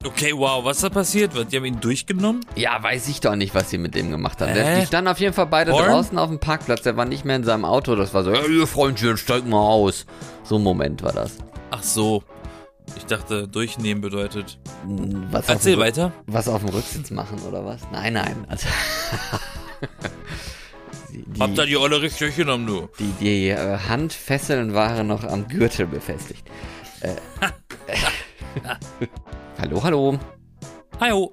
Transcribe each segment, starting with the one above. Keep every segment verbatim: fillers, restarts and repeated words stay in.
Okay, wow, was da passiert wird? Die haben ihn durchgenommen? Ja, weiß ich doch nicht, was sie mit dem gemacht haben. Hä? Die standen auf jeden Fall beide Horn? draußen auf dem Parkplatz. Der war nicht mehr in seinem Auto. Das war so, hey, ihr Freundchen, steig mal aus. So ein Moment war das. Ach so. Ich dachte, durchnehmen bedeutet. Was Erzähl auf dem, weiter. Was auf dem Rücksitz machen oder was? Nein, nein. Also die, Habt ihr die alle richtig durchgenommen, du? Die, die äh, Handfesseln waren noch am Gürtel befestigt. Äh, hallo, hallo. Hallo.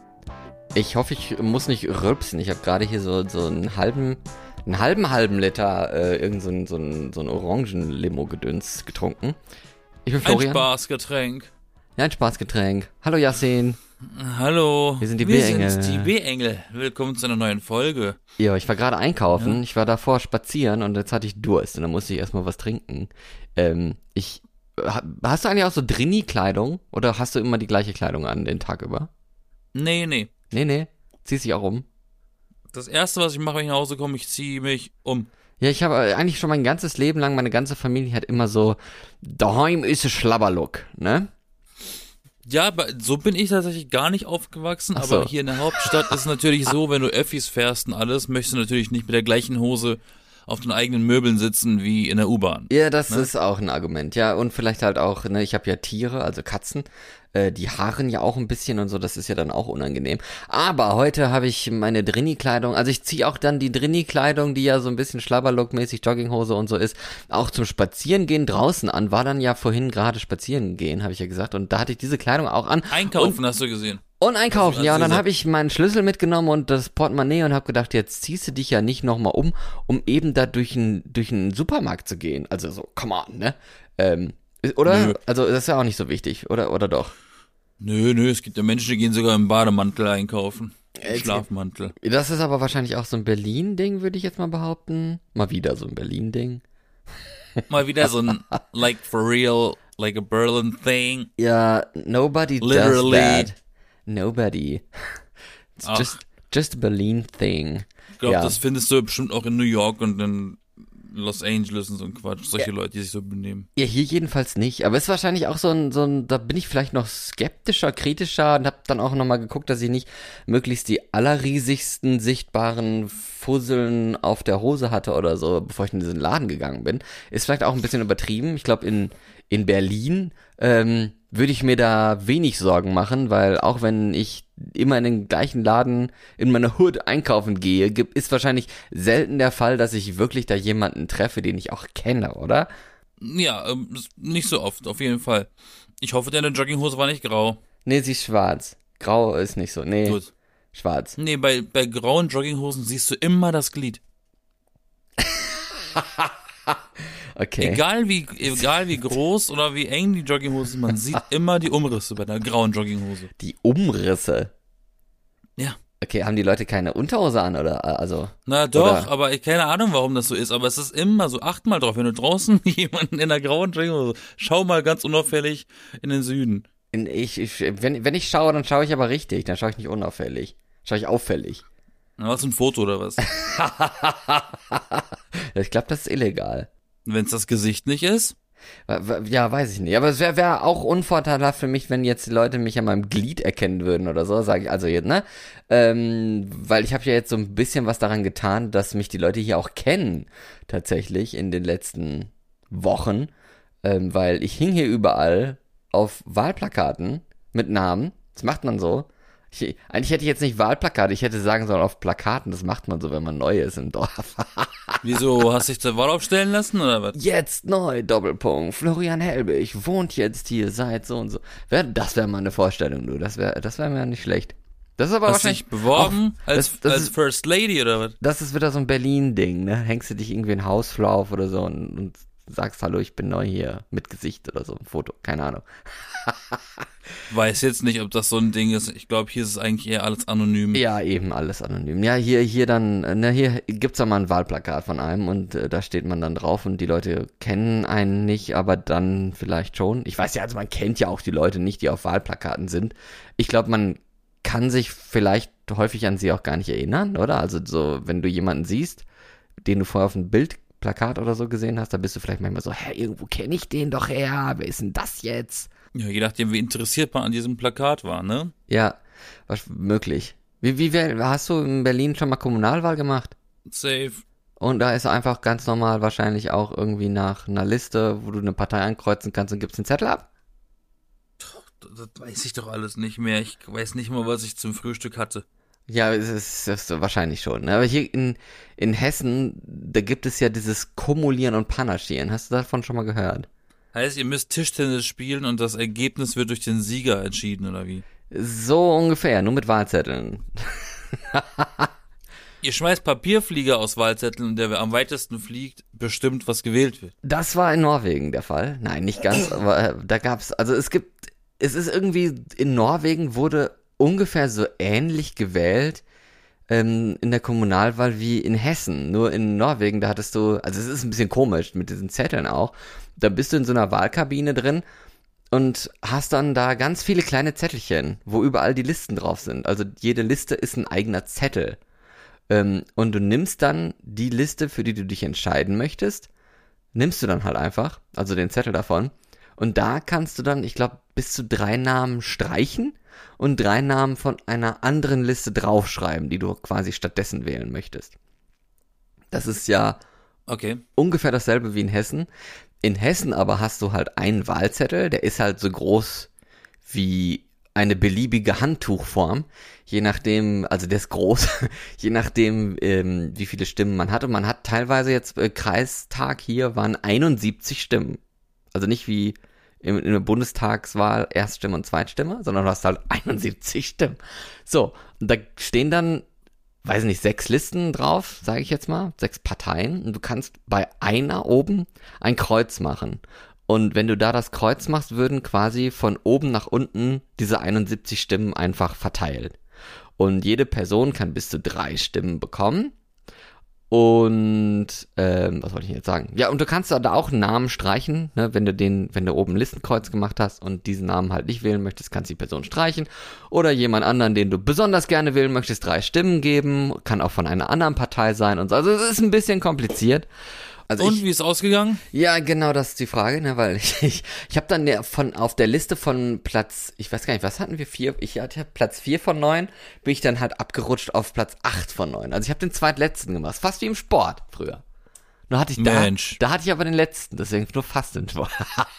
Ich hoffe, ich muss nicht rülpsen. Ich habe gerade hier so, so einen halben, einen halben, halben Liter äh, irgend so ein, so ein, so ein Orangen-Limo-Gedöns getrunken. Ich bin Florian. Ein Spaßgetränk. Ja, ein Spaßgetränk. Hallo Yasin. Hallo. Wir sind die Wir B-Engel. sind die B-Engel. Willkommen zu einer neuen Folge. Ja, ich war gerade einkaufen. Ja. Ich war davor spazieren und jetzt hatte ich Durst und dann musste ich erstmal was trinken. Ähm, ich, ha- hast du eigentlich auch so Drini-Kleidung oder hast du immer die gleiche Kleidung an den Tag über? Nee, nee. Nee, nee. Ziehst dich auch um? Das erste, was ich mache, wenn ich nach Hause komme, ich ziehe mich um. Ja, ich habe eigentlich schon mein ganzes Leben lang, meine ganze Familie hat immer so, daheim ist ein Schlabberlook, ne? Ja, aber so bin ich tatsächlich gar nicht aufgewachsen, Ach so. aber hier in der Hauptstadt ist es natürlich so, wenn du Öffis fährst und alles, möchtest du natürlich nicht mit der gleichen Hose auf den eigenen Möbeln sitzen wie in der U-Bahn. Ja, das Ne? ist auch ein Argument, ja. Und vielleicht halt auch, ne, ich habe ja Tiere, also Katzen, äh, die haaren ja auch ein bisschen und so, das ist ja dann auch unangenehm. Aber heute habe ich meine Drini-Kleidung, also ich ziehe auch dann die Drini-Kleidung, die ja so ein bisschen Schlabberlook-mäßig, Jogginghose und so ist, auch zum Spazierengehen draußen an. War dann ja vorhin gerade spazieren gehen, habe ich ja gesagt. Und da hatte ich diese Kleidung auch an. Einkaufen und, hast du gesehen. Und einkaufen, Also, ja. Und dann also- habe ich meinen Schlüssel mitgenommen und das Portemonnaie und habe gedacht, jetzt ziehst du dich ja nicht nochmal um, um eben da durch einen durch einen Supermarkt zu gehen. Also so, come on, ne? Ähm, oder? Nö. Also das ist ja auch nicht so wichtig, oder? Oder doch? Nö, nö, es gibt ja Menschen, die gehen sogar im Bademantel einkaufen. Im Jetzt- Schlafmantel. Das ist aber wahrscheinlich auch so ein Berlin-Ding, würde ich jetzt mal behaupten. Mal wieder so ein Berlin-Ding. Mal wieder so ein, like for real, like a Berlin thing. Ja, nobody Literally. does that. Nobody. It's Ach. just, just a Berlin thing. Ich glaube, Ja. das findest du bestimmt auch in New York und in Los Angeles und so ein Quatsch. Solche Leute, die sich so benehmen. Ja, hier jedenfalls nicht. Aber es ist wahrscheinlich auch so ein, so ein, da bin ich vielleicht noch skeptischer, kritischer und hab dann auch nochmal geguckt, dass ich nicht möglichst die allerriesigsten sichtbaren Fusseln auf der Hose hatte oder so, bevor ich in diesen Laden gegangen bin. Ist vielleicht auch ein bisschen übertrieben. Ich glaube, in, in Berlin ähm, würde ich mir da wenig Sorgen machen, weil auch wenn ich immer in den gleichen Laden in meiner Hood einkaufen gehe, gibt- ist wahrscheinlich selten der Fall, dass ich wirklich da jemanden treffe, den ich auch kenne, oder? Ja, ähm, ist nicht so oft, auf jeden Fall. Ich hoffe, deine Jogginghose war nicht grau. Nee, sie ist schwarz. Grau ist nicht so. Nee, Gut. schwarz. Nee, bei, bei grauen Jogginghosen siehst du immer das Glied. Okay. Egal wie, egal wie groß oder wie eng die Jogginghose ist, man sieht immer die Umrisse bei einer grauen Jogginghose. Die Umrisse. Ja. Okay, haben die Leute keine Unterhose an oder also? Na doch, Oder- aber ich keine Ahnung, warum das so ist, aber es ist immer so, acht mal drauf, wenn du draußen jemanden in einer grauen Jogginghose, schau mal ganz unauffällig in den Süden. In, ich, ich, wenn, wenn ich schaue, dann schaue ich aber richtig. Dann schaue ich nicht unauffällig. Schaue ich auffällig. Na, was, ein Foto oder was? Ich glaube, das ist illegal. Wenn es das Gesicht nicht ist? Wa- wa- Ja, weiß ich nicht. Aber es wäre wär auch unvorteilhaft für mich, wenn jetzt die Leute mich an meinem Glied erkennen würden oder so, sage ich. Also jetzt, ne? Ähm, weil ich habe ja jetzt so ein bisschen was daran getan, dass mich die Leute hier auch kennen, tatsächlich, in den letzten Wochen. Ähm, weil ich hing hier überall auf Wahlplakaten mit Namen. Das macht man so. Ich, eigentlich hätte ich jetzt nicht Wahlplakate, ich hätte sagen sollen auf Plakaten. Das macht man so, wenn man neu ist im Dorf. Wieso, hast dich zur Wahl aufstellen lassen oder was? Jetzt neu, Doppelpunkt. Florian Helbig wohnt jetzt hier seit so und so. Wär, das wäre mal eine Vorstellung, du. Das wäre das wär mir nicht schlecht. Das ist aber Hast wahrscheinlich dich beworben auch, als, das, das, als ist, First Lady oder was? das ist wieder so ein Berlin-Ding, ne? Hängst du dich irgendwie in Hausflur auf oder so und, und sagst, hallo, ich bin neu hier, mit Gesicht oder so, ein Foto, keine Ahnung. Weiß jetzt nicht, ob das so ein Ding ist. Ich glaube, hier ist es eigentlich eher alles anonym. Ja, eben alles anonym. Ja, hier, hier dann, ne, hier gibt's ja mal ein Wahlplakat von einem und äh, da steht man dann drauf und die Leute kennen einen nicht, aber dann vielleicht schon. Ich weiß ja, also man kennt ja auch die Leute nicht, die auf Wahlplakaten sind. Ich glaube, man kann sich vielleicht häufig an sie auch gar nicht erinnern, oder? Also so, wenn du jemanden siehst, den du vorher auf einem Bildplakat oder so gesehen hast, da bist du vielleicht manchmal so, hä, irgendwo kenne ich den doch her, wer ist denn das jetzt? Ja, je nachdem, wie interessiert man an diesem Plakat war, ne? Ja, was möglich. Wie, wie wär- hast du in Berlin schon mal Kommunalwahl gemacht? Safe. Und da ist einfach ganz normal wahrscheinlich auch irgendwie nach einer Liste, wo du eine Partei ankreuzen kannst und gibst einen Zettel ab? Das, das weiß ich doch alles nicht mehr. Ich weiß nicht mal, was ich zum Frühstück hatte. Ja, es ist, das ist wahrscheinlich schon. Ne? Aber hier in, in Hessen, da gibt es ja dieses Kumulieren und Panaschieren. Hast du davon schon mal gehört? Heißt, ihr müsst Tischtennis spielen und das Ergebnis wird durch den Sieger entschieden, oder wie? So ungefähr, nur mit Wahlzetteln. Ihr schmeißt Papierflieger aus Wahlzetteln und der, wer am weitesten fliegt, bestimmt, was gewählt wird. Das war in Norwegen der Fall. Nein, nicht ganz, aber äh, da gab's, also es gibt, es ist irgendwie, in Norwegen wurde ungefähr so ähnlich gewählt ähm, in der Kommunalwahl wie in Hessen. Nur in Norwegen, da hattest du, also es ist ein bisschen komisch mit diesen Zetteln auch, da bist du in so einer Wahlkabine drin und hast dann da ganz viele kleine Zettelchen, wo überall die Listen drauf sind. Also jede Liste ist ein eigener Zettel. Ähm, und du nimmst dann die Liste, für die du dich entscheiden möchtest, nimmst du dann halt einfach, also den Zettel davon. Und da kannst du dann, ich glaube, bis zu drei Namen streichen und drei Namen von einer anderen Liste draufschreiben, die du quasi stattdessen wählen möchtest. Das ist ja Okay. ungefähr dasselbe wie in Hessen. In Hessen aber hast du halt einen Wahlzettel, der ist halt so groß wie eine beliebige Handtuchform, je nachdem, also der ist groß, je nachdem, ähm, wie viele Stimmen man hat. Und man hat teilweise jetzt, äh, Kreistag hier waren einundsiebzig Stimmen. Also nicht wie in, in der Bundestagswahl Erststimme und Zweitstimme, sondern du hast halt einundsiebzig Stimmen. So, und da stehen dann, weiß nicht, sechs Listen drauf, sage ich jetzt mal, sechs Parteien. Und du kannst bei einer oben ein Kreuz machen. Und wenn du da das Kreuz machst, würden quasi von oben nach unten diese einundsiebzig Stimmen einfach verteilt. Und jede Person kann bis zu drei Stimmen bekommen. Und, ähm, was wollte ich jetzt sagen? Ja, und du kannst da auch einen Namen streichen, ne, wenn du den, wenn du oben ein Listenkreuz gemacht hast und diesen Namen halt nicht wählen möchtest, kannst du die Person streichen. Oder jemand anderen, den du besonders gerne wählen möchtest, drei Stimmen geben. Kann auch von einer anderen Partei sein und so. Also es ist ein bisschen kompliziert. Also Und ich, wie ist ausgegangen? ja, genau, das ist die Frage, ne, weil ich, ich, ich habe dann der, von auf der Liste von Platz, ich weiß gar nicht, was hatten wir, vier, ich hatte Platz vier von neun, bin ich dann halt abgerutscht auf Platz acht von neun. Also ich habe den zweitletzten gemacht, fast wie im Sport früher. Nur hatte ich da, Mensch. da hatte ich aber den letzten, deswegen nur fast den Sport.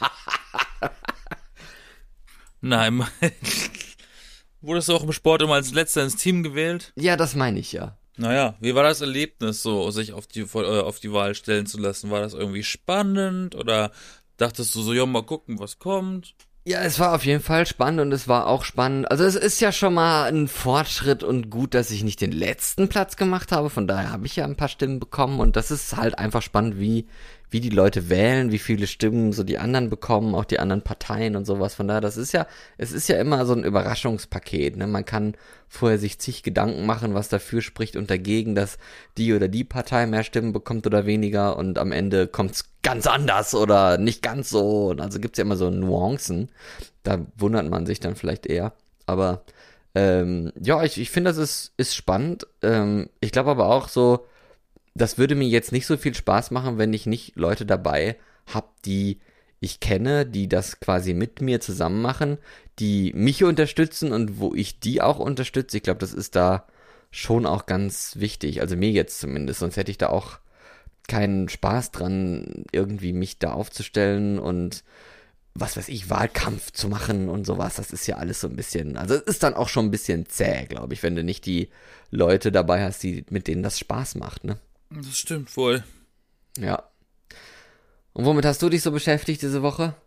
Nein, wurdest du auch im Sport immer als Letzter ins Team gewählt? Ja, das meine ich ja. Naja, wie war das Erlebnis, so sich auf die äh, auf die Wahl stellen zu lassen? War das irgendwie spannend oder dachtest du so, ja, mal gucken, was kommt? Ja, es war auf jeden Fall spannend und es war auch spannend. Also es ist ja schon mal ein Fortschritt und gut, dass ich nicht den letzten Platz gemacht habe. Von daher habe ich ja ein paar Stimmen bekommen und das ist halt einfach spannend, wie wie die Leute wählen, wie viele Stimmen so die anderen bekommen, auch die anderen Parteien und sowas. Von daher, das ist ja, es ist ja immer so ein Überraschungspaket. Ne? Man kann vorher sich zig Gedanken machen, was dafür spricht und dagegen, dass die oder die Partei mehr Stimmen bekommt oder weniger und am Ende kommt's ganz anders oder nicht ganz so. Und also gibt's ja immer so Nuancen. Da wundert man sich dann vielleicht eher. Aber ähm, ja, ich, ich finde, das ist, ist spannend. Ähm, ich glaube aber auch so, das würde mir jetzt nicht so viel Spaß machen, wenn ich nicht Leute dabei habe, die ich kenne, die das quasi mit mir zusammen machen, die mich unterstützen und wo ich die auch unterstütze. Ich glaube, das ist da schon auch ganz wichtig. Also mir jetzt zumindest, sonst hätte ich da auch keinen Spaß dran, irgendwie mich da aufzustellen und was weiß ich, Wahlkampf zu machen und sowas. Das ist ja alles so ein bisschen, also es ist dann auch schon ein bisschen zäh, glaube ich, wenn du nicht die Leute dabei hast, die, mit denen das Spaß macht, ne? Das stimmt wohl. Ja. Und womit hast du dich so beschäftigt diese Woche?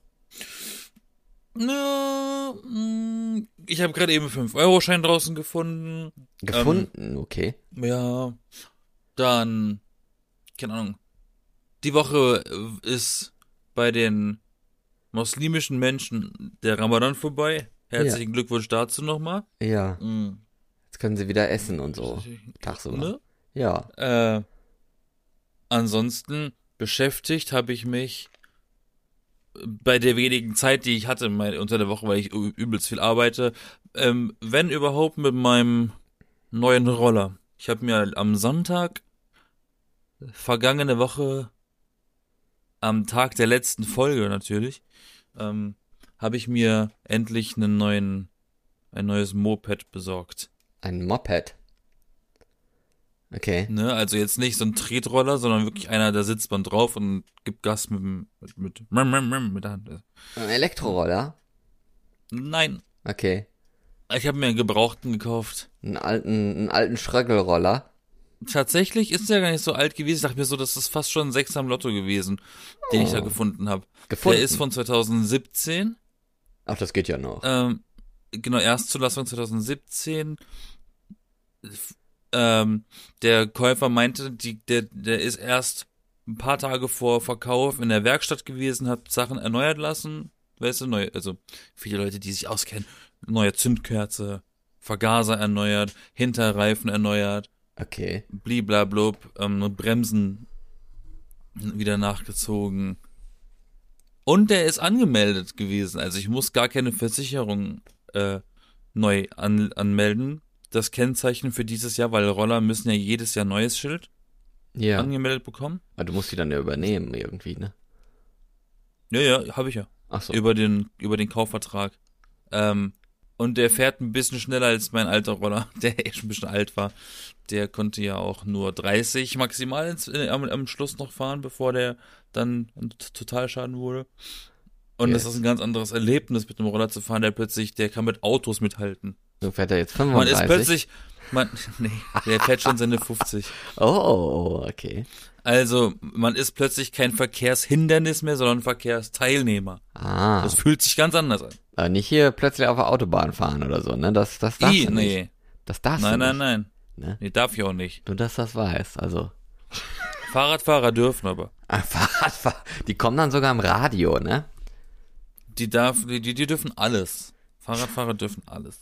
Na, mh, ich habe gerade eben einen fünf Euro Schein draußen gefunden. Gefunden, ähm, okay. Ja, dann, keine Ahnung. Die Woche ist bei den muslimischen Menschen der Ramadan vorbei. Herzlichen ja. Glückwunsch dazu nochmal. Ja. Mhm. Jetzt können sie wieder essen und so. Tagsüber. Ne? Ja. Äh, ansonsten beschäftigt habe ich mich bei der wenigen Zeit, die ich hatte unter der Woche, weil ich übelst viel arbeite, ähm, wenn überhaupt mit meinem neuen Roller. Ich habe mir am Sonntag vergangene Woche am Tag der letzten Folge natürlich ähm, habe ich mir endlich einen neuen, ein neues Moped besorgt. Ein Moped? Okay. Ne, also jetzt nicht so ein Tretroller, sondern wirklich einer, da sitzt man drauf und gibt Gas mit dem, mit, mit, mit der Hand. Ein Elektroroller? Nein, Okay. ich habe mir einen Gebrauchten gekauft. Einen alten, einen alten Schröggelroller? Tatsächlich ist der gar nicht so alt gewesen. Ich dachte mir so, das ist fast schon ein Sechser im Lotto gewesen, den ich da gefunden habe. Gefunden? Der ist von zweitausendsiebzehn. Ach, das geht ja noch. Ähm, genau, Erstzulassung zweitausendsiebzehn. Ähm, der Käufer meinte, die, der, der ist erst ein paar Tage vor Verkauf in der Werkstatt gewesen, hat Sachen erneuert lassen. Weißt du, neu, also viele Leute, die sich auskennen, neue Zündkerze, Vergaser erneuert, Hinterreifen erneuert, Okay. bliblablub, ähm, Bremsen wieder nachgezogen. Und der ist angemeldet gewesen. Also ich muss gar keine Versicherung äh, neu an, anmelden. Das Kennzeichen für dieses Jahr, weil Roller müssen ja jedes Jahr neues Schild Ja. angemeldet bekommen. Aber du musst die dann ja übernehmen irgendwie, ne? Ja, ja, habe ich ja. Ach so. Über den, über den Kaufvertrag. Ähm, und der fährt ein bisschen schneller als mein alter Roller, der eh schon ein bisschen alt war. Der konnte ja auch nur dreißig maximal ins, äh, am, am Schluss noch fahren, bevor der dann ein T- Totalschaden wurde. Und Yes. das ist ein ganz anderes Erlebnis, mit dem Roller zu fahren, der plötzlich, der kann mit Autos mithalten. So fährt er jetzt Man fünfunddreißig? ist plötzlich, man, nee, der fährt schon seine fünfzig. Oh, okay. Also, man ist plötzlich kein Verkehrshindernis mehr, sondern Verkehrsteilnehmer. Ah. Das fühlt sich ganz anders an. Aber nicht hier plötzlich auf der Autobahn fahren oder so, ne? Das, das darfst I, du nee. nicht. Das darfst Nein, du nein, nicht. nein. Ne? Nee, darf ich auch nicht. Nur, dass das weiß, also. Fahrradfahrer dürfen aber. Ah, Fahrradfahr- Die kommen dann sogar im Radio, ne? Die darf, die, die die dürfen alles. Fahrradfahrer dürfen alles.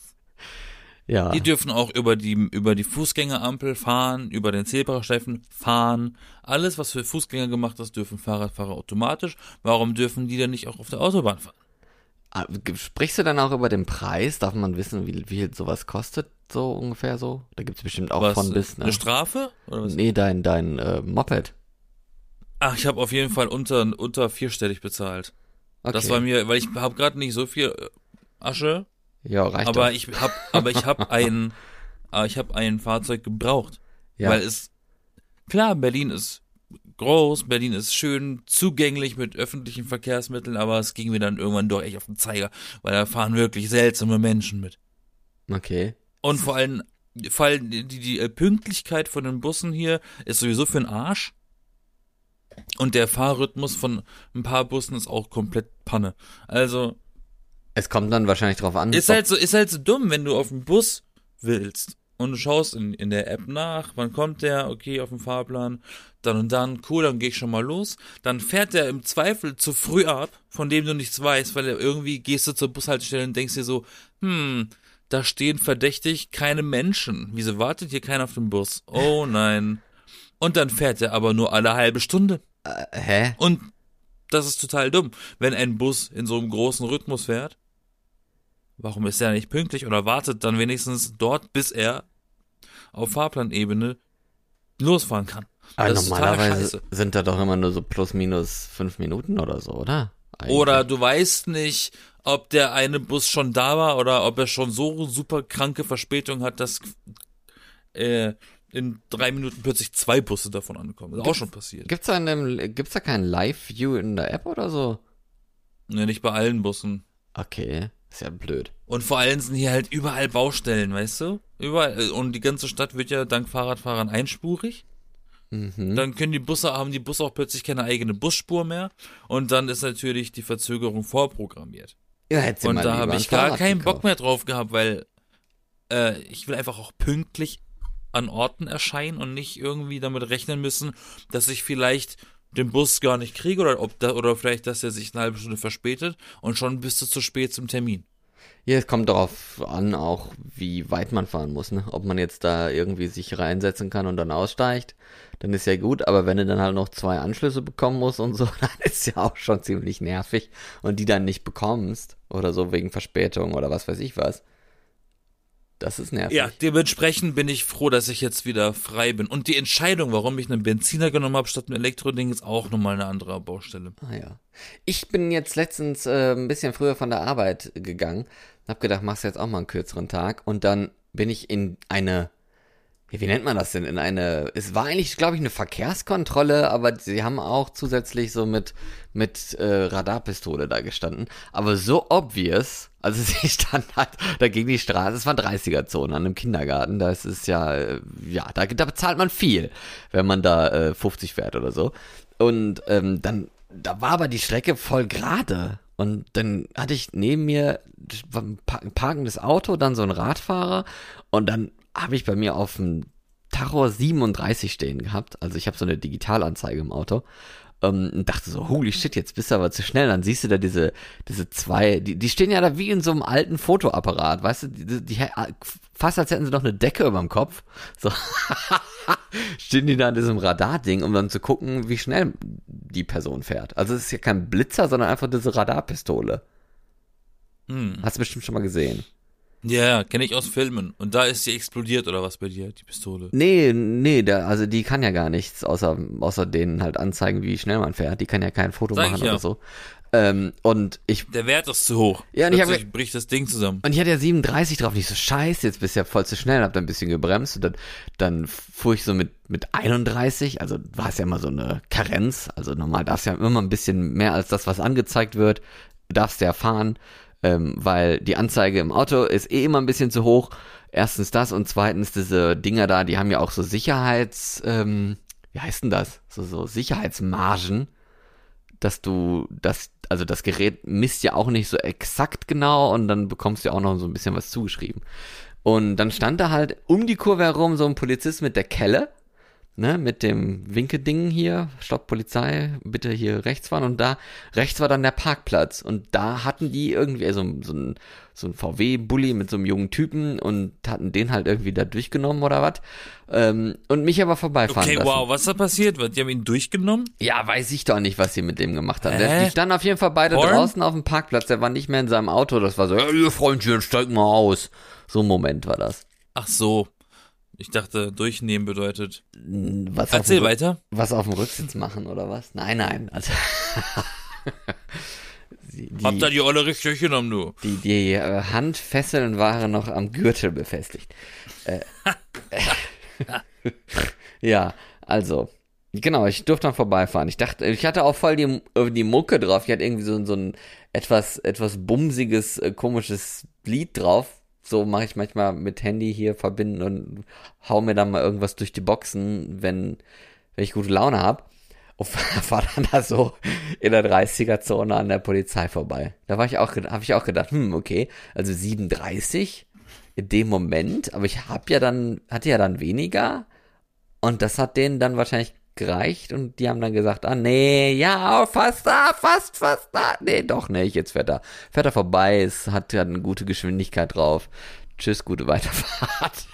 Ja. Die dürfen auch über die, über die Fußgängerampel fahren, über den Zebrastreifen fahren. Alles, was für Fußgänger gemacht ist, dürfen Fahrradfahrer automatisch. Warum dürfen die denn nicht auch auf der Autobahn fahren? Ah, Sprichst du dann auch über den Preis? Darf man wissen, wie, wie viel sowas kostet, so ungefähr so? Da gibt's bestimmt auch Was, von bis, ne? eine Strafe? Oder was? Nee, dein, dein äh, Moped. Ach, ich habe auf jeden Fall unter, unter vierstellig bezahlt. Okay. Das war mir, weil ich habe gerade nicht so viel äh, Asche, Ja, reicht aber doch. ich hab, aber ich habe ein, äh, ich habe ein Fahrzeug gebraucht, Ja. weil es klar, Berlin ist groß, Berlin ist schön zugänglich mit öffentlichen Verkehrsmitteln, aber es ging mir dann irgendwann doch echt auf den Zeiger, weil da fahren wirklich seltsame Menschen mit. Okay. Und vor allem, vor allem die, die äh, Pünktlichkeit von den Bussen hier ist sowieso für den Arsch. Und der Fahrrhythmus von ein paar Bussen ist auch komplett Panne. Also, Es kommt dann wahrscheinlich drauf an. ist ob- halt so, ist halt so dumm, wenn du auf den Bus willst und du schaust in, in der App nach, wann kommt der, okay, auf dem Fahrplan, dann und dann, cool, dann geh ich schon mal los. Dann fährt der im Zweifel zu früh ab, von dem du nichts weißt, weil er irgendwie gehst du zur Bushaltestelle und denkst dir so, hm, da stehen verdächtig keine Menschen. Wieso wartet hier keiner auf den Bus? Oh nein. Und dann fährt er aber nur alle halbe Stunde. Äh, hä? Und das ist total dumm. Wenn ein Bus in so einem großen Rhythmus fährt, warum ist er nicht pünktlich oder wartet dann wenigstens dort, bis er auf Fahrplanebene losfahren kann? Aber Das ist total normalerweise scheiße. sind da doch immer nur so plus minus fünf Minuten oder so, oder? Eigentlich. Oder du weißt nicht, ob der eine Bus schon da war oder ob er schon so super kranke Verspätung hat, dass äh, in drei Minuten plötzlich zwei Busse davon ankommen. Das ist auch schon passiert. Gibt's da, in dem, gibt's da kein Live-View in der App oder so? Ne, nicht bei allen Bussen. Okay, ist ja blöd. Und vor allem sind hier halt überall Baustellen, weißt du? Überall. Und die ganze Stadt wird ja dank Fahrradfahrern einspurig. Mhm. Dann können die Busse, haben die Busse auch plötzlich keine eigene Busspur mehr. Und dann ist natürlich die Verzögerung vorprogrammiert. Ja, hätte sie Und mal da lieber habe ein ich gar Fahrrad keinen gekauft. Bock mehr drauf gehabt, weil äh, ich will einfach auch pünktlich an Orten erscheinen und nicht irgendwie damit rechnen müssen, dass ich vielleicht den Bus gar nicht kriege oder ob da, oder vielleicht, dass er sich eine halbe Stunde verspätet und schon bist du zu spät zum Termin. Ja, es kommt darauf an, auch wie weit man fahren muss, ne? Ob man jetzt da irgendwie sich reinsetzen kann und dann aussteigt, dann ist ja gut, aber wenn du dann halt noch zwei Anschlüsse bekommen musst und so, dann ist ja auch schon ziemlich nervig und die dann nicht bekommst oder so wegen Verspätung oder was weiß ich was, Das ist nervig. Ja, dementsprechend bin ich froh, dass ich jetzt wieder frei bin. Und die Entscheidung, warum ich einen Benziner genommen habe statt ein Elektroding, ist auch nochmal eine andere Baustelle. Ah ja. Ich bin jetzt letztens äh, ein bisschen früher von der Arbeit gegangen. Hab gedacht, machst jetzt auch mal einen kürzeren Tag. Und dann bin ich in eine, wie nennt man das denn? In eine, es war eigentlich, glaube ich, eine Verkehrskontrolle, aber sie haben auch zusätzlich so mit, mit äh, Radarpistole da gestanden. Aber so obvious, also sie stand halt, da ging die Straße, es war dreißiger-Zone an einem Kindergarten, da ist es ja, äh, ja, da, da bezahlt man viel, wenn man da äh, fünfzig fährt oder so. Und ähm, dann, da war aber die Strecke voll gerade. Und dann hatte ich neben mir ein parkendes Auto, dann so ein Radfahrer und dann habe ich bei mir auf dem Tacho siebenunddreißig stehen gehabt. Also ich habe so eine Digitalanzeige im Auto ähm, und dachte so, holy shit, jetzt bist du aber zu schnell. Dann siehst du da diese diese zwei, die, die stehen ja da wie in so einem alten Fotoapparat, weißt du, die, die, fast als hätten sie noch eine Decke über dem Kopf. So stehen die da an diesem Radarding, um dann zu gucken, wie schnell die Person fährt. Also es ist ja kein Blitzer, sondern einfach diese Radarpistole. Hm. Hast du bestimmt schon mal gesehen. Ja, kenne ich aus Filmen. Und da ist sie explodiert oder was bei dir, die Pistole? Nee, nee, der, also die kann ja gar nichts, außer, außer denen halt anzeigen, wie schnell man fährt. Die kann ja kein Foto Sag machen ich ja. oder so. Ähm, und ich... Der Wert ist zu hoch. Ja, und ich Plötzlich hab, bricht das Ding zusammen. Und ich hatte ja siebenunddreißig drauf, nicht so scheiße, jetzt bist du ja voll zu schnell, hab da ein bisschen gebremst und dann, dann fuhr ich so mit, mit einunddreißig, also war es ja immer so eine Karenz, also normal darfst du ja immer ein bisschen mehr als das, was angezeigt wird, darfst du ja fahren, ähm, weil die Anzeige im Auto ist eh immer ein bisschen zu hoch. Erstens das und zweitens diese Dinger da, die haben ja auch so Sicherheits, ähm, wie heißt denn das? So, so Sicherheitsmargen, dass du, das, also das Gerät misst ja auch nicht so exakt genau und dann bekommst du ja auch noch so ein bisschen was zugeschrieben. Und dann stand da halt um die Kurve herum so ein Polizist mit der Kelle, ne, mit dem Winkeding hier, Stopp Polizei, bitte hier rechts fahren, und da rechts war dann der Parkplatz und da hatten die irgendwie so, so ein so ein V W-Bulli mit so einem jungen Typen und hatten den halt irgendwie da durchgenommen oder was ähm, und mich aber vorbeifahren Okay, lassen. wow, was da passiert? Die haben ihn durchgenommen? Ja, weiß ich doch nicht, was sie mit dem gemacht haben. Hä? Der, die standen auf jeden Fall beide Porn? draußen auf dem Parkplatz, der war nicht mehr in seinem Auto, das war so, ja, ihr Freundchen, steig mal aus. So ein Moment war das. Ach so. Ich dachte, durchnehmen bedeutet. Was Erzähl auf dem, weiter. Was auf dem Rücksitz machen oder was? Nein, nein. Also die, Hab da die Olle richtig genommen, du. Die, die äh, Handfesseln waren noch am Gürtel befestigt. Äh, ja, also, genau, ich durfte dann vorbeifahren. Ich dachte, ich hatte auch voll die, die Mucke drauf. Ich hatte irgendwie so, so ein etwas, etwas bumsiges, äh, komisches Lied drauf. So mache ich manchmal mit Handy hier verbinden und hau mir dann mal irgendwas durch die Boxen, wenn, wenn ich gute Laune hab. Und war dann da so in der dreißiger-Zone an der Polizei vorbei. Da war ich auch, habe ich auch gedacht, hm, okay, also siebenunddreißig in dem Moment, aber ich hab ja dann, hatte ja dann weniger und das hat denen dann wahrscheinlich gereicht und die haben dann gesagt, ah nee, ja, fast da, fast, fast da, nee, doch nicht, jetzt fährt er, fährt er vorbei, es hat ja eine gute Geschwindigkeit drauf. Tschüss, gute Weiterfahrt.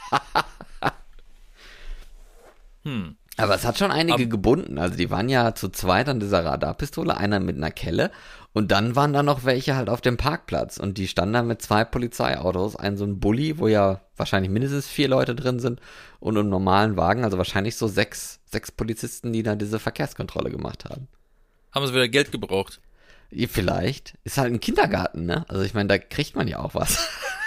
Hm. Aber es hat schon einige Ab- gebunden. Also die waren ja zu zweit an dieser Radarpistole, einer mit einer Kelle und dann waren da noch welche halt auf dem Parkplatz und die standen da mit zwei Polizeiautos, ein so ein Bulli, wo ja wahrscheinlich mindestens vier Leute drin sind und einem normalen Wagen, also wahrscheinlich so sechs, sechs Polizisten, die da diese Verkehrskontrolle gemacht haben. Haben sie wieder Geld gebraucht? Ja, vielleicht. Ist halt ein Kindergarten, ne? Also ich meine, da kriegt man ja auch was.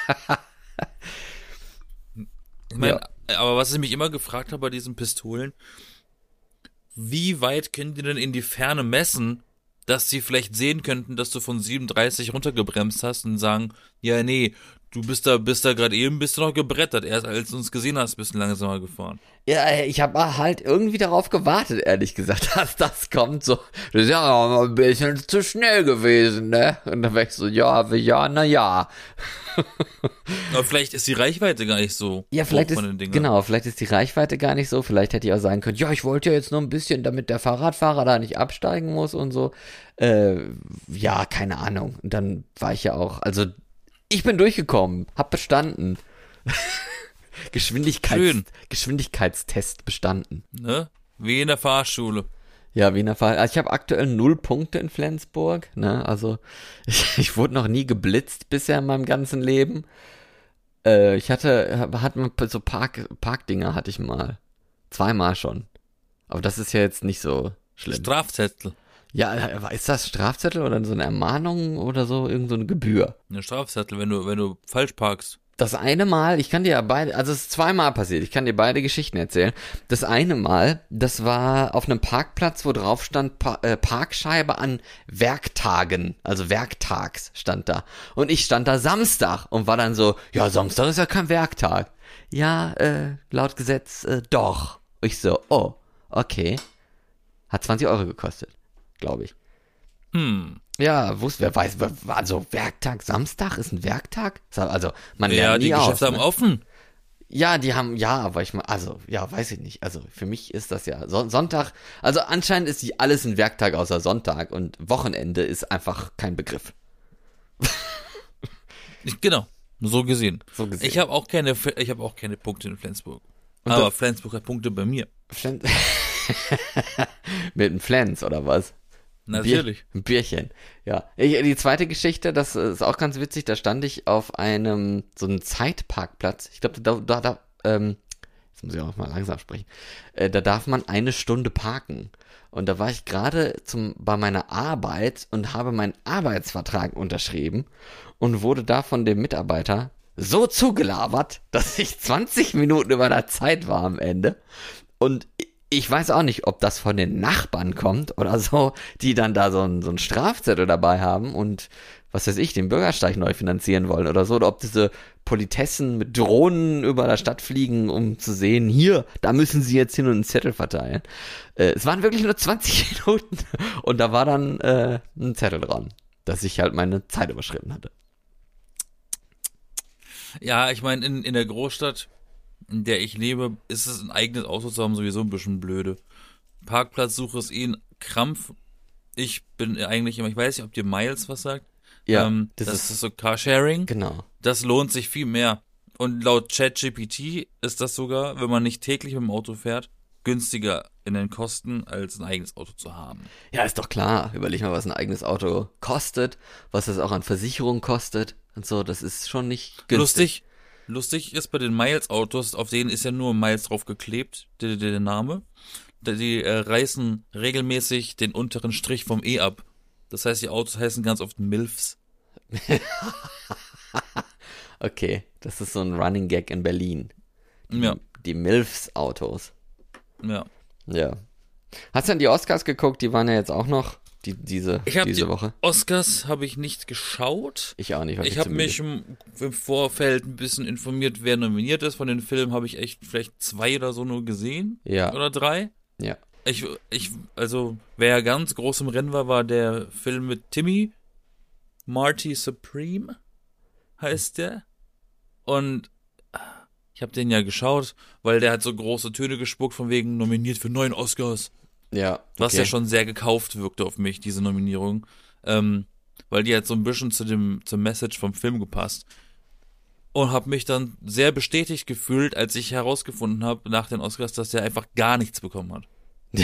Ich meine, aber was ich mich immer gefragt habe bei diesen Pistolen, wie weit können die denn in die Ferne messen, dass sie vielleicht sehen könnten, dass du von siebenunddreißig runtergebremst hast und sagen, ja, nee, du bist da, bist da gerade eben, bist du noch gebrettert. Erst als du uns gesehen hast, bist du langsamer gefahren. Ja, ich habe halt irgendwie darauf gewartet, ehrlich gesagt, dass das kommt. So, das ist ja ein bisschen zu schnell gewesen, ne? Und dann war ich so, ja, ja, na ja. Aber vielleicht ist die Reichweite gar nicht so Ja, vielleicht hoch ist, von den Dingern. genau, vielleicht ist die Reichweite gar nicht so. Vielleicht hätte ich auch sagen können, ja, ich wollte ja jetzt nur ein bisschen, damit der Fahrradfahrer da nicht absteigen muss und so. Äh, ja, keine Ahnung. Und dann war ich ja auch, also ich bin durchgekommen, hab bestanden. Geschwindigkeits, Schön. Geschwindigkeitstest bestanden. Ne? Wie in der Fahrschule. Ja, wie in der Fall. Also ich habe aktuell null Punkte in Flensburg. Ne? Also ich, ich wurde noch nie geblitzt bisher in meinem ganzen Leben. Äh, ich hatte, hat man so Park, Parkdinger hatte ich mal. Zweimal schon. Aber das ist ja jetzt nicht so schlimm. Strafzettel. Ja, ist das Strafzettel oder so eine Ermahnung oder so, irgend so eine Gebühr? Eine Strafzettel, wenn du, wenn du falsch parkst. Das eine Mal, ich kann dir ja beide, also es ist zweimal passiert, ich kann dir beide Geschichten erzählen. Das eine Mal, das war auf einem Parkplatz, wo drauf stand, pa äh, Parkscheibe an Werktagen, also werktags stand da. Und ich stand da Samstag und war dann so, ja, Samstag ist ja kein Werktag. Ja, äh, laut Gesetz, äh, doch. Ich so, oh, okay. Hat zwanzig Euro gekostet, glaube ich. Hm. Ja, wusste, wer weiß, also Werktag, Samstag ist ein Werktag? Also, man lernt Ja, nie die aus, Geschäfte haben ne? offen. Ja, die haben, ja, aber ich mal, also, ja, weiß ich nicht. Also, für mich ist das ja Son- Sonntag, also anscheinend ist die alles ein Werktag außer Sonntag und Wochenende ist einfach kein Begriff. Ich, genau, so gesehen. So gesehen. Ich habe auch keine, ich habe auch keine Punkte in Flensburg. Und Aber da- Flensburg hat Punkte bei mir. Flen- Mit einem Flens oder was? Natürlich. Bier, ein Bierchen, ja. Ich, die zweite Geschichte, das ist auch ganz witzig, da stand ich auf einem, so einem Zeitparkplatz. Ich glaube, da, da, da, ähm, jetzt muss ich auch mal langsam sprechen. Äh, da darf man eine Stunde parken. Und da war ich gerade zum, bei meiner Arbeit und habe meinen Arbeitsvertrag unterschrieben und wurde da von dem Mitarbeiter so zugelabert, dass ich zwanzig Minuten über der Zeit war am Ende. Und ich weiß auch nicht, ob das von den Nachbarn kommt oder so, die dann da so einen so einen Strafzettel dabei haben und, was weiß ich, den Bürgersteig neu finanzieren wollen oder so, oder ob diese Politessen mit Drohnen über der Stadt fliegen, um zu sehen, hier, da müssen sie jetzt hin und einen Zettel verteilen. Äh, es waren wirklich nur zwanzig Minuten und da war dann äh, ein Zettel dran, dass ich halt meine Zeit überschritten hatte. Ja, ich meine, in, in der Großstadt, in der ich lebe, ist es ein eigenes Auto zu haben sowieso ein bisschen blöde. Parkplatzsuche ist eh ein Krampf. Ich bin eigentlich immer, ich weiß nicht, ob dir Miles was sagt. Ja, ähm, das das, ist- ist so Carsharing. Genau. Das lohnt sich viel mehr. Und laut ChatGPT ist das sogar, wenn man nicht täglich mit dem Auto fährt, günstiger in den Kosten, als ein eigenes Auto zu haben. Ja, ist doch klar. Überleg mal, was ein eigenes Auto kostet, was das auch an Versicherung kostet und so. Das ist schon nicht günstig. Lustig, lustig ist bei den Miles-Autos, auf denen ist ja nur Miles drauf geklebt, der, der, der Name. Die, die äh, reißen regelmäßig den unteren Strich vom E ab. Das heißt, die Autos heißen ganz oft Milfs. Okay, das ist so ein Running Gag in Berlin. Die, Ja, die Milfs-Autos. ja. Ja. Hast du denn die Oscars geguckt? Die waren ja jetzt auch noch die, diese, Ich habe diese die Woche. Oscars habe ich nicht geschaut. Ich auch nicht. war Ich viel habe zu mich müde. im, im Vorfeld ein bisschen informiert, wer nominiert ist. Von den Filmen habe ich echt vielleicht zwei oder so nur gesehen. Ja. Oder drei. Ja. Ich, ich, also, wer ja ganz groß im Rennen war, war der Film mit Timmy. Marty Supreme heißt der. Und ich habe den ja geschaut, weil der hat so große Töne gespuckt, von wegen nominiert für neun Oscars. Ja. Was okay. ja schon sehr gekauft wirkte auf mich, diese Nominierung. Ähm, weil die hat so ein bisschen zu dem, zur Message vom Film gepasst. Und habe mich dann sehr bestätigt gefühlt, als ich herausgefunden habe nach den Oscars, dass der einfach gar nichts bekommen hat.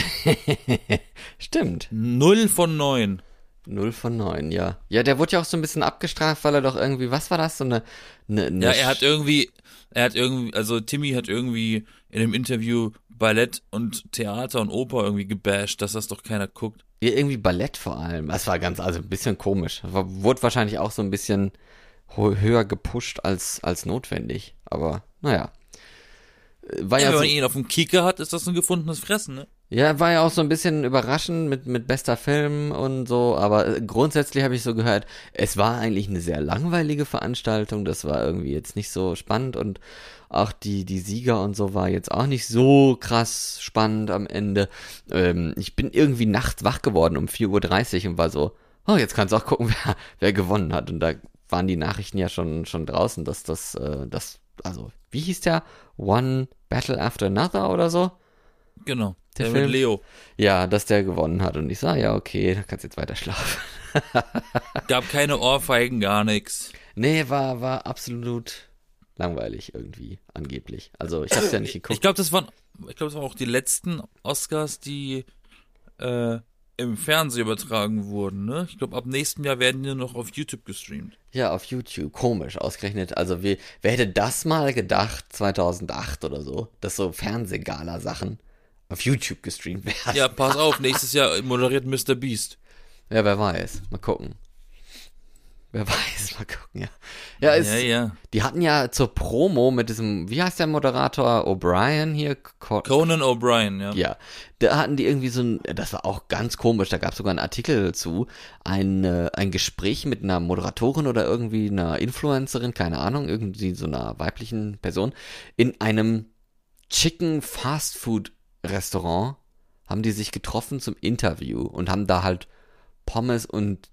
Stimmt. Null von neun. Null von neun, ja. Ja, der wurde ja auch so ein bisschen abgestraft, weil er doch irgendwie, was war das? So eine, eine, eine Ja, er hat irgendwie, er hat irgendwie, also Timmy hat irgendwie in dem Interview Ballett und Theater und Oper irgendwie gebasht, dass das doch keiner guckt. Ja, irgendwie Ballett vor allem. Das war ganz, also ein bisschen komisch. War, wurde wahrscheinlich auch so ein bisschen ho- höher gepusht als, als notwendig. Aber, naja. War Ja, ja, wenn so, man ihn auf dem Kieker hat, ist das ein gefundenes Fressen, ne? ja, war ja auch so ein bisschen überraschend mit, mit bester Film und so. Aber äh, grundsätzlich habe ich so gehört, es war eigentlich eine sehr langweilige Veranstaltung. Das war irgendwie jetzt nicht so spannend und auch die, die Sieger und so war jetzt auch nicht so krass spannend am Ende. Ähm, ich bin irgendwie nachts wach geworden um vier Uhr dreißig und war so, oh, jetzt kannst du auch gucken, wer, wer gewonnen hat. Und da waren die Nachrichten ja schon, schon draußen, dass das, äh, das, also, wie hieß der? One Battle After Another oder so? Genau. Der Der, Film? mit Leo. Ja, dass der gewonnen hat. Und ich sag, ja, okay, da kannst du jetzt weiter schlafen. Gab keine Ohrfeigen, gar nichts. Nee, war, war absolut langweilig irgendwie, angeblich. Also, ich hab's ja nicht geguckt. Ich glaube, das waren, ich glaube, das waren auch die letzten Oscars, die äh, im Fernsehen übertragen wurden, ne? Ich glaube, ab nächstem Jahr werden die nur noch auf YouTube gestreamt. Ja, auf YouTube. Komisch, ausgerechnet. Also, wie, wer hätte das mal gedacht, zweitausendacht oder so, dass so Fernsehgala-Sachen auf YouTube gestreamt werden? Ja, pass auf, nächstes Jahr moderiert Mister Beast. Ja, wer weiß. Mal gucken. Wer weiß, mal gucken, ja. Ja, es, Ja, ja. die hatten ja zur Promo mit diesem, wie heißt der Moderator, O'Brien hier? Co- Conan O'Brien, ja. Ja, da hatten die irgendwie so ein, das war auch ganz komisch, da gab es sogar einen Artikel zu, ein, äh, ein Gespräch mit einer Moderatorin oder irgendwie einer Influencerin, keine Ahnung, irgendwie so einer weiblichen Person, in einem Chicken Fast Food Restaurant haben die sich getroffen zum Interview und haben da halt Pommes und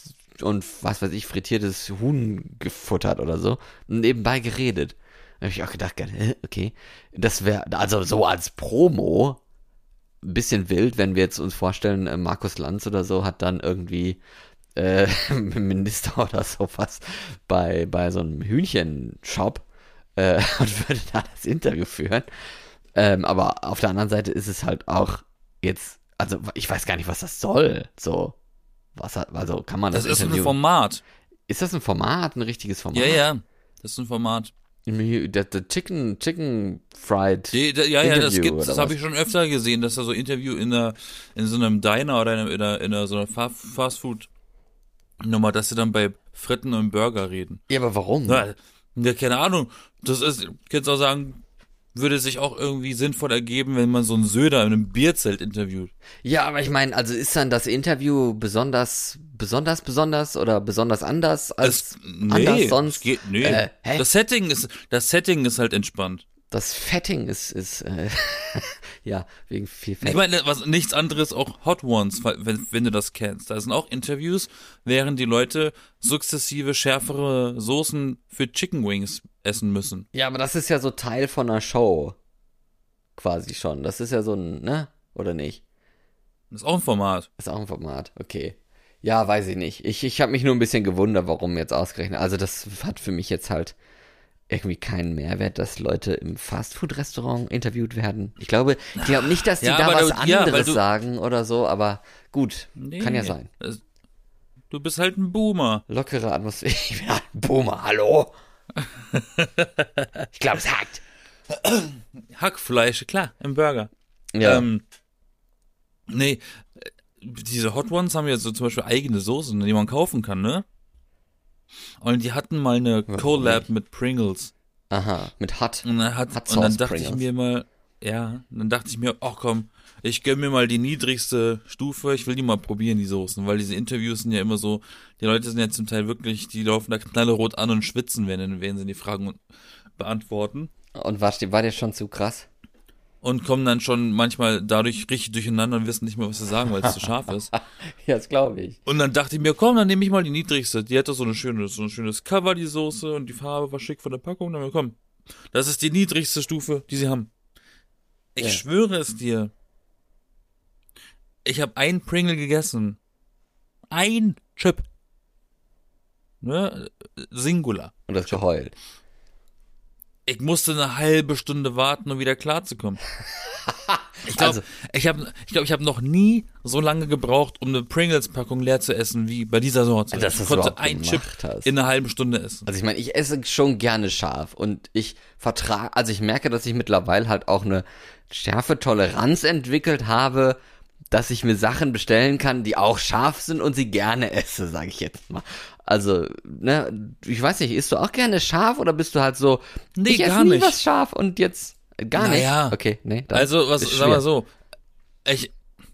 und was weiß ich, frittiertes Huhn gefuttert oder so und nebenbei geredet. Da habe ich auch gedacht, hä, okay, das wäre, also so als Promo, ein bisschen wild, wenn wir jetzt uns vorstellen, äh, Markus Lanz oder so hat dann irgendwie äh, Minister oder sowas bei, bei so einem Hühnchenshop äh, und würde da das Interview führen. Ähm, aber auf der anderen Seite ist es halt auch jetzt, also ich weiß gar nicht, was das soll, so. Was hat, also kann man das Das ist Interview... ein Format. Ist das ein Format, ein richtiges Format? Ja, ja. Das ist ein Format. Das, das Chicken, Chicken Fried Die, da, ja, ja, das Interview gibt, oder das habe was? ich schon öfter gesehen, dass da so Interview in einer, in so einem Diner oder in, einer, in, einer, in einer, so einer Fa- Fastfood-Nummer, dass sie dann bei Fritten und Burger reden. Ja, aber warum? Ja, ja, keine Ahnung. Das ist, kannst auch sagen, würde sich auch irgendwie sinnvoll ergeben, wenn man so einen Söder in einem Bierzelt interviewt. Ja, aber ich meine, also ist dann das Interview besonders, besonders, besonders oder besonders anders als Es, nee, anders sonst? es geht, nee. Äh, hä? Das Setting ist, das Setting ist halt entspannt. Das Fetting ist, ist äh, ja, wegen viel Fett. Ich meine, was nichts anderes, auch Hot Ones, wenn, wenn du das kennst. Da sind auch Interviews, während die Leute sukzessive schärfere Soßen für Chicken Wings essen müssen. Ja, aber das ist ja so Teil von einer Show. Quasi schon. Das ist ja so ein, ne? Oder nicht? Das ist auch ein Format. Ist auch ein Format, okay. Ja, weiß ich nicht. Ich, ich habe mich nur ein bisschen gewundert, warum jetzt ausgerechnet. Also das hat für mich jetzt halt irgendwie keinen Mehrwert, dass Leute im Fastfood-Restaurant interviewt werden. Ich glaube, ich glaube nicht, dass die Ja, da aber was du- ja, weil anderes du- sagen oder so, aber gut, Nee, kann ja sein. das- Du bist halt ein Boomer. Lockere Atmosphäre. Ich bin ein Boomer, hallo? Ich glaube, es hackt. Hackfleisch, klar, im Burger. Ja. Ähm, nee, äh, diese Hot Ones haben ja so zum Beispiel eigene Soßen, die man kaufen kann, ne? Und die hatten mal eine Warum Collab nicht? mit Pringles. Aha, mit Hut. Und dann, hat, Hot und dann Sauce dachte Pringles. ich mir mal, ja, dann dachte ich mir, ach komm, ich gönn mir mal die niedrigste Stufe, ich will die mal probieren, die Soßen, weil diese Interviews sind ja immer so, die Leute sind ja zum Teil wirklich, die laufen da knallerot an und schwitzen, wenn, wenn sie die Fragen beantworten. Und war, war der schon zu krass? Und kommen dann schon manchmal dadurch richtig durcheinander und wissen nicht mehr, was sie sagen, weil es zu scharf ist. Ja, das glaube ich. Und dann dachte ich mir, komm, dann nehme ich mal die niedrigste. Die hatte so eine schöne, so ein schönes Cover, die Soße, und die Farbe war schick von der Packung. Dann komm, das ist die niedrigste Stufe, die sie haben. Ich Ja. schwöre es dir. Ich habe ein Pringle gegessen. Ein Chip. Ne? Singular. Und das geheult. Ich musste eine halbe Stunde warten, um wieder klarzukommen. Ich glaube, Also- ich habe ich glaub, ich hab noch nie so lange gebraucht, um eine Pringles-Packung leer zu essen, wie bei dieser Sorte. Dass ich du's konnte überhaupt ein Chip gemacht hast. in einer halben Stunde essen. Also ich meine, ich esse schon gerne scharf und ich vertrage, also ich merke, dass ich mittlerweile halt auch eine Schärfetoleranz entwickelt habe, dass ich mir Sachen bestellen kann, die auch scharf sind und sie gerne esse, sage ich jetzt mal. Also, ne, ich weiß nicht, isst du auch gerne scharf oder bist du halt so, Nee, ich esse gar nie nicht. was scharf und jetzt gar Naja. nicht? Okay, nee, dann Also, was, ist sag mal schwer. so, ich,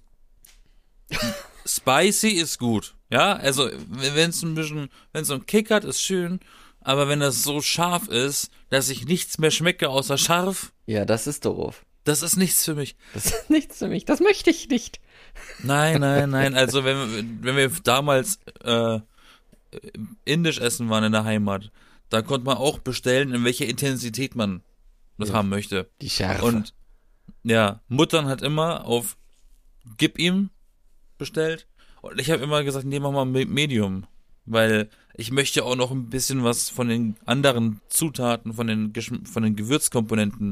spicy ist gut, ja, also, wenn es ein bisschen, wenn es so einen Kick hat, ist schön, aber wenn das so scharf ist, dass ich nichts mehr schmecke außer scharf, Ja, das ist doof. das ist nichts für mich. Das ist nichts für mich, das möchte ich nicht. Nein, nein, nein. Also wenn, wenn wir damals äh, indisch essen waren in der Heimat, da konnte man auch bestellen, in welcher Intensität man das Ja. haben möchte. Die Schärfe. Und ja, Muttern hat immer auf Gib ihm bestellt. Und ich habe immer gesagt, nee, mach mal Me- Medium. Weil ich möchte auch noch ein bisschen was von den anderen Zutaten, von den, Geschm von den Gewürzkomponenten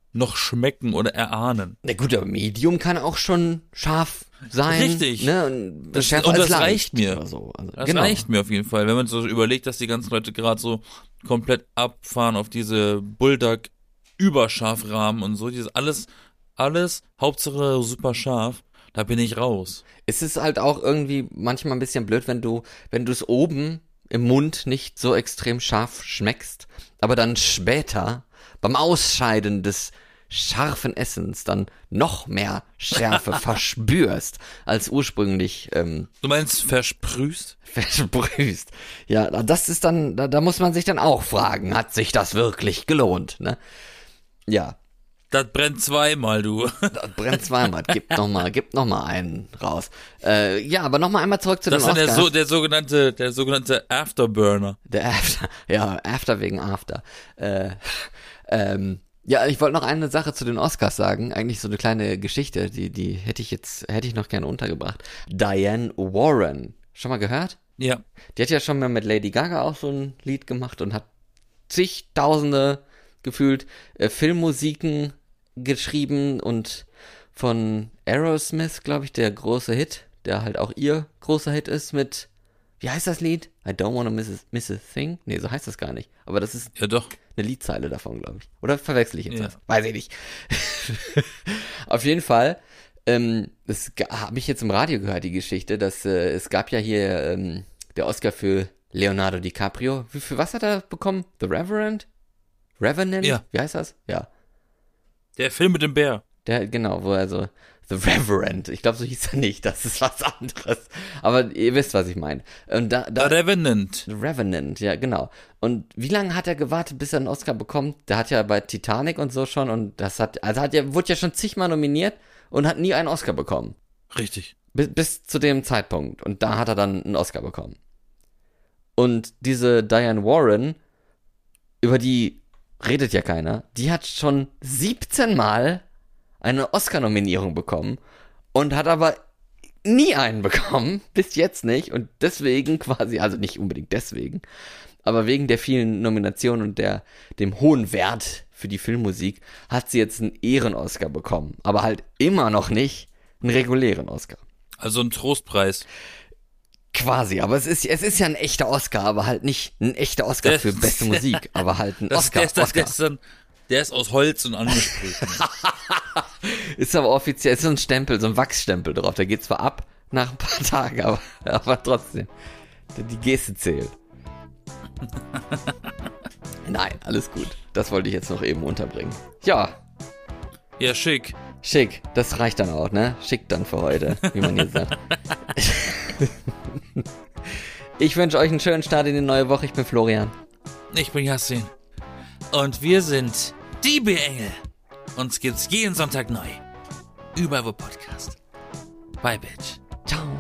noch schmecken oder erahnen. Na gut, aber Medium kann auch schon scharf sein. Richtig. Ne? Und Das, schärfer und als das leicht reicht mir. Oder so. Also, Das genau. reicht mir auf jeden Fall, wenn man so überlegt, dass die ganzen Leute gerade so komplett abfahren auf diese Bulldog Überscharfrahmen und so, dieses alles, alles, Hauptsache super scharf, da bin ich raus. Es ist halt auch irgendwie manchmal ein bisschen blöd, wenn du, wenn du es oben im Mund nicht so extrem scharf schmeckst, aber dann später beim Ausscheiden des scharfen Essens dann noch mehr Schärfe verspürst, als ursprünglich ähm, Du meinst versprühst? versprühst. Ja, das ist dann, da, da muss man sich dann auch fragen, hat sich das wirklich gelohnt, ne? Ja. Das brennt zweimal, du. Das brennt zweimal. Gib noch mal, gib noch mal einen raus. Äh, ja, aber noch mal einmal zurück zu Das den ist Oscars. der, so, der sogenannte, der sogenannte Afterburner. Der After, ja, After wegen After. Äh, ähm, ja, ich wollte noch eine Sache zu den Oscars sagen. Eigentlich so eine kleine Geschichte, die, die hätte ich jetzt, hätte ich noch gerne untergebracht. Diane Warren. Schon mal gehört? Ja. Die hat ja schon mal mit Lady Gaga auch so ein Lied gemacht und hat zigtausende gefühlt äh, Filmmusiken geschrieben und von Aerosmith, glaube ich, der große Hit, der halt auch ihr großer Hit ist mit, wie heißt das Lied? I don't wanna miss a, miss a thing? Nee, so heißt das gar nicht. Aber das ist Ja, doch. eine Liedzeile davon, glaube ich. Oder verwechsel ich jetzt Ja. was? Weiß ich nicht. Auf jeden Fall, ähm, das habe ich jetzt im Radio gehört, die Geschichte, dass äh, es gab ja hier ähm, der Oscar für Leonardo DiCaprio. Wie, für was hat er bekommen? The Reverend? Revenant? Ja. Wie heißt das? Ja. Der Film mit dem Bär. Der, genau, wo er so, The Reverend, ich glaube, so hieß er nicht, das ist was anderes. Aber ihr wisst, was ich meine. Und da, da, The Revenant. The Revenant, ja, genau. Und wie lange hat er gewartet, bis er einen Oscar bekommt? Der hat ja bei Titanic und so schon und das hat, also hat ja, wurde ja schon zigmal nominiert und hat nie einen Oscar bekommen. Richtig. Bis, bis zu dem Zeitpunkt. Und da hat er dann einen Oscar bekommen. Und diese Diane Warren, über die redet ja keiner, die hat schon siebzehn Mal eine Oscar-Nominierung bekommen und hat aber nie einen bekommen, bis jetzt nicht. Und deswegen quasi, also nicht unbedingt deswegen, aber wegen der vielen Nominationen und der dem hohen Wert für die Filmmusik hat sie jetzt einen Ehren-Oscar bekommen. Aber halt immer noch nicht einen regulären Oscar. Also ein Trostpreis. Quasi, aber es ist, es ist ja ein echter Oscar, aber halt nicht ein echter Oscar Der- für beste Musik, aber halt ein Das, Oscar. der, ist, das, Oscar. der, ist dann, der ist aus Holz und angesprüht. Ist aber offiziell, ist so ein Stempel, so ein Wachsstempel drauf. Der geht zwar ab nach ein paar Tagen, aber, aber trotzdem. Die Geste zählt. Nein, alles gut. Das wollte ich jetzt noch eben unterbringen. Ja, Ja, schick. schick. Das reicht dann auch, ne? Schick dann für heute, wie man hier sagt. Ich wünsche euch einen schönen Start in die neue Woche. Ich bin Florian. Ich bin Yassin. Und wir sind die B-Engel. Uns gibt's jeden Sonntag neu. Überall wo Podcast. Bye, Bitch. Ciao.